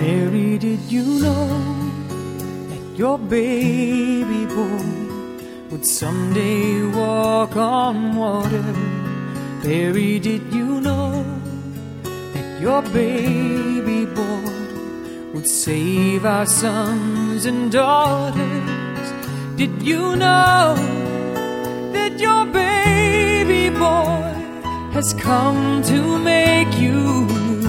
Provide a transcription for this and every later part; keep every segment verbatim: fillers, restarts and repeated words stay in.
Mary, did you know that your baby boy would someday walk on water? Mary, did you know that your baby boy would save our sons and daughters? Did you know that your baby boy has come to make you new?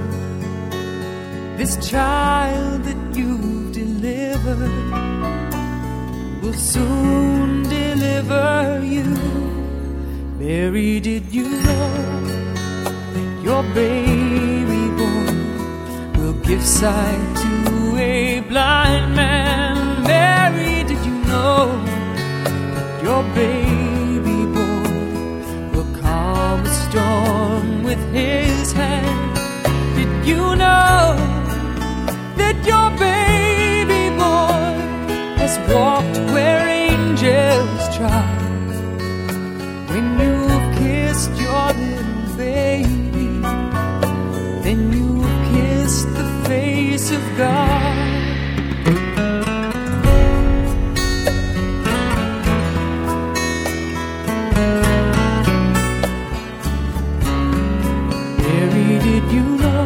This child that you've delivered will soon deliver you. Mary, did you know that your baby boy will give sight to a blind man? Mary, did you know that your baby boy will calm a storm with his hand? Did you know that your baby boy has walked where angels trod? When you've kissed your little baby, then you've kissed the face of God. Mary, did you know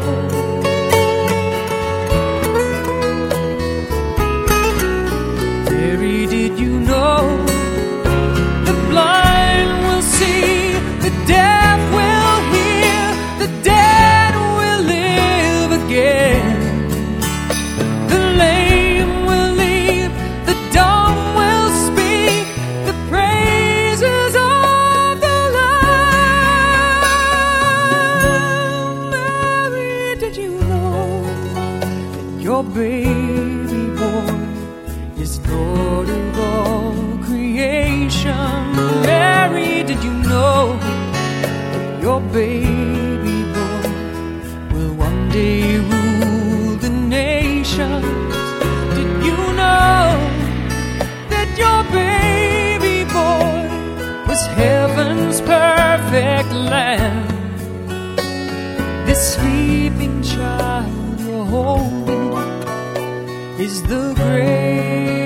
Mary, did you know the blind will see, the deaf will hear, the dead will live again, the lame will leap, the dumb will speak the praises of the Lamb? Mary, did you know that your baby boy is Lord of all creation? Mary, did you know that your baby boy will one day rule the nations? Did you know that your baby boy was heaven's perfect lamb? This sleeping child you're holding is the great